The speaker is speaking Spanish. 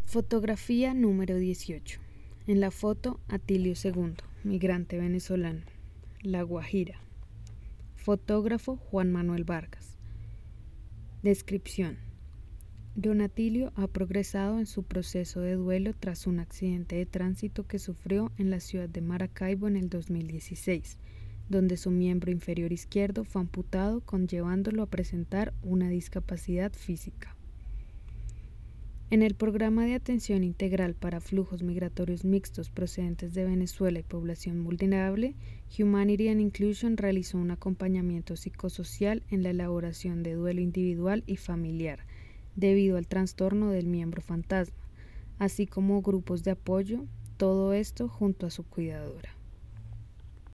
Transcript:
Fotografía número 18. En la foto, Atilio II, migrante venezolano. La Guajira. Fotógrafo Juan Manuel Vargas. Descripción. Don Atilio ha progresado en su proceso de duelo tras un accidente de tránsito que sufrió en la ciudad de Maracaibo en el 2016, donde su miembro inferior izquierdo fue amputado, conllevándolo a presentar una discapacidad física. En el programa de atención integral para flujos migratorios mixtos procedentes de Venezuela y población vulnerable, Humanity and Inclusion realizó un acompañamiento psicosocial en la elaboración de duelo individual y familiar, debido al trastorno del miembro fantasma, así como grupos de apoyo, todo esto junto a su cuidadora.